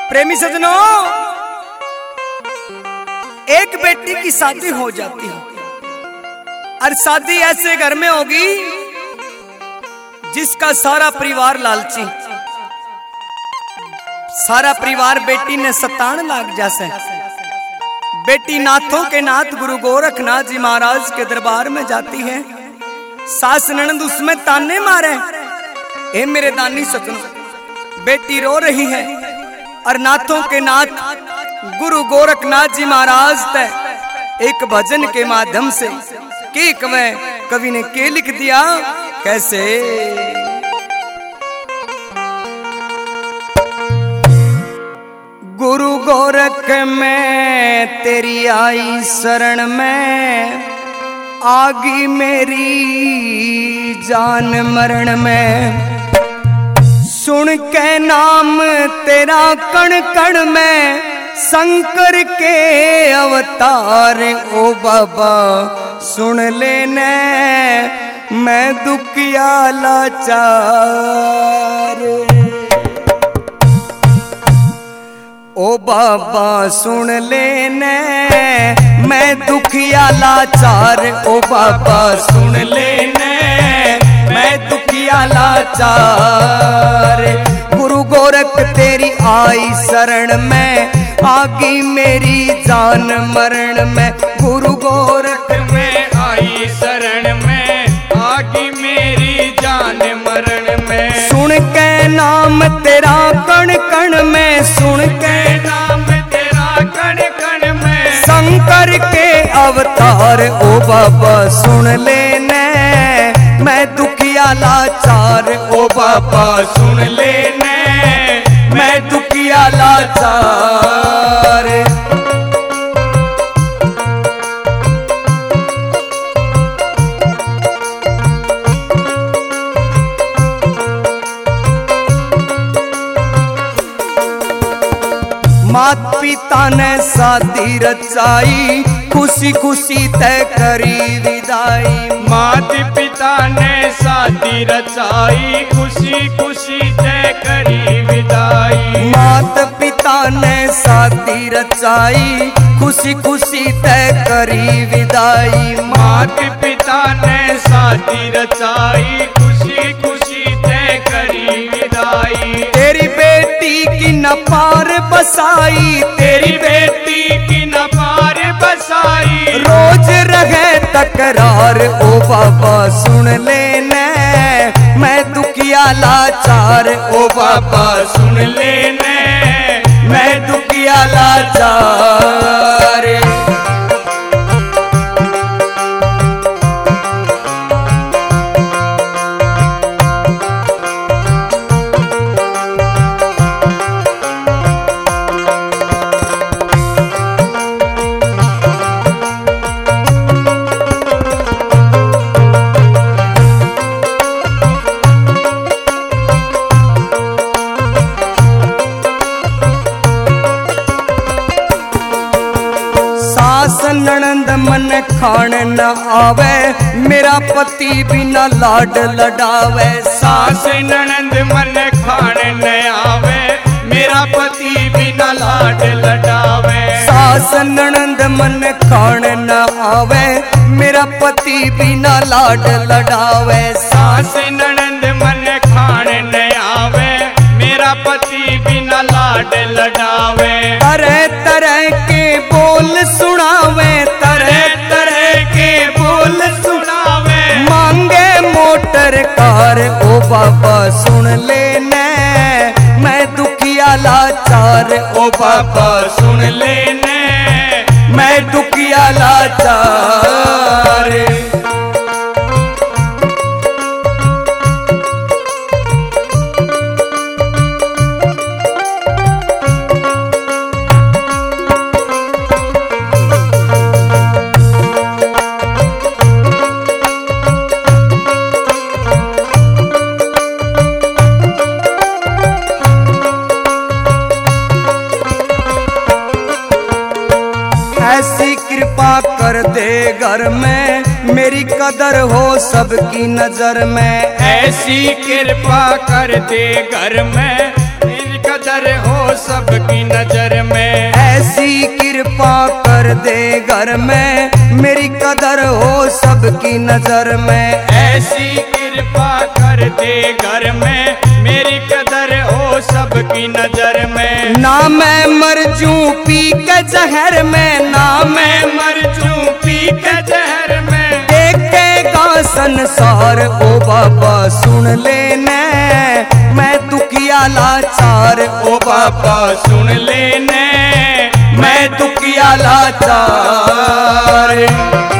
प्रेमी सजनों, एक बेटी की शादी हो जाती है और शादी ऐसे घर में होगी जिसका सारा परिवार लालची, सारा परिवार बेटी ने सतान लाग जैसे। बेटी नाथों के नाथ गुरु गोरखनाथ जी महाराज के दरबार में जाती है। सास ननद उसमें ताने मारे, ए मेरे दानी सजनों, बेटी रो रही है और नाथों के नाथ गुरु गोरखनाथ जी महाराज तय एक भजन के माध्यम से की कवि ने के लिख दिया कैसे। गुरु गोरख में तेरी आई शरण में, आगी मेरी जान मरण में, सुन के नाम तेरा कण कण में, शंकर के अवतार ओ बाबा सुन लेने, मैं दुखिया लाचार। ओ बाबा सुन लेने, मैं दुखिया लाचार। ओ बाबा सुन लेने, मैं दुखिया लाचार। गुरु गोरख तेरी आई शरण में, आगी मेरी जान मरण में। गुरु गोरख में आई शरण में, आगी मेरी जान मरण में। सुन के नाम तेरा कण कण में, सुन के नाम तेरा कण कण में, शंकर के अवतार। ओ बाबा सुन लेने, मैं दुखिया लाचार। ओ बाबा सुन लेने, मैं दुखिया लाचार। मात पिता ने शादी रचाई, खुशी खुशी तय करी विदाई। मात पिता ने शादी रचाई, खुशी खुशी तय करी विदाई। मात पिता ने शादी रचाई, खुशी खुशी तय करी विदाई। मात पिता ने शादी रचाई, खुशी खुशी तय करी विदाई। तेरी बेटी की न पार बसाई, तेरी बेटी की न पार बसाई। रोज रहे तकरार। ओ बाबा सुन लेने, मैं दुखिया लाचार। ओ बाबा सुन लेने, मैं दुखिया लाचार। ननंद मन खान न आवे, मेरा पति बिना लाड लडावे। सास ननंद मन खान न आवे, मेरा पति बिना लाड लडावे। सास ननंद मन खान न आवे, मेरा पति बिना लाड लडावे। सास ननंद मन खान न आवे, मेरा पति बिना लाड लडावे। तरह तरह के बोल सुनावे, तरह तरह के बोल सुनावे। मांगे मोटर कार। ओ बाबा सुन लेने, मैं दुखिया लाचार। ओ बाबा सुन लेने, मैं दुखिया लाचार। ऐसी कृपा कर दे घर में, मेरी कदर हो सबकी नजर में। ऐसी कृपा कर दे घर में, मेरी कदर हो हो सबकी नजर में। ऐसी कृपा कर दे घर में, मेरी कदर हो सबकी नजर में। ऐसी कृपा कर दे घर में, मेरी कदर हो सबकी नजर में। ना मैं मर जूं पी के जहर में, ना मैं मर जूं पी के जहर में। देखेगा संसार ओ बाबा सुन लेने, मैं दुखिया लाचार ओ बाबा सुन लेने, मैं दुखिया लाचार।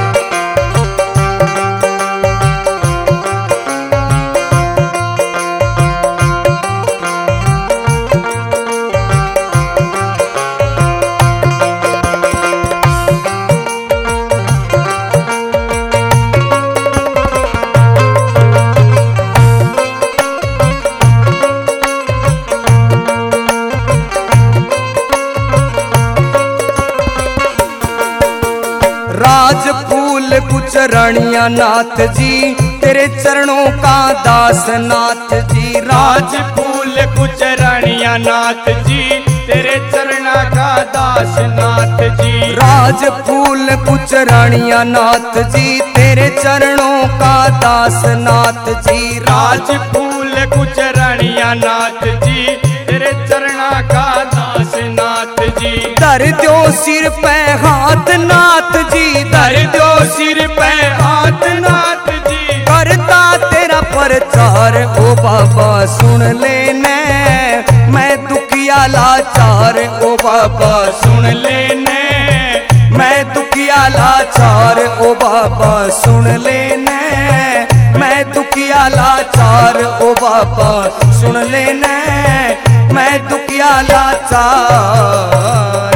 राज फूल कुछ रानिया नाथ जी, तेरे चरणों का दास नाथ जी। राज फूल कुछ रानिया नाथ जी, तेरे चरणा का दास नाथ जी। राज फूल कुछ रानिया नाथ जी, तेरे चरणों का दास नाथ जी। राज फूल कुछ रानिया नाथ जी, तेरे चरणा का दास नाथ जी। धर दो सिर पे हाथ नाथ जी, धर दो सिर पे हाथ नाथ जी। करता तेरा प्रचार ओ बाबा सुन लेने, मैं दुखिया लाचार ओ बाबा सुन लेने, मैं दुखिया लाचार ओ बाबा सुन लेने, मैं दुखिया लाचार ओ बाबा सुन लेने, मैं दुखिया लाचार।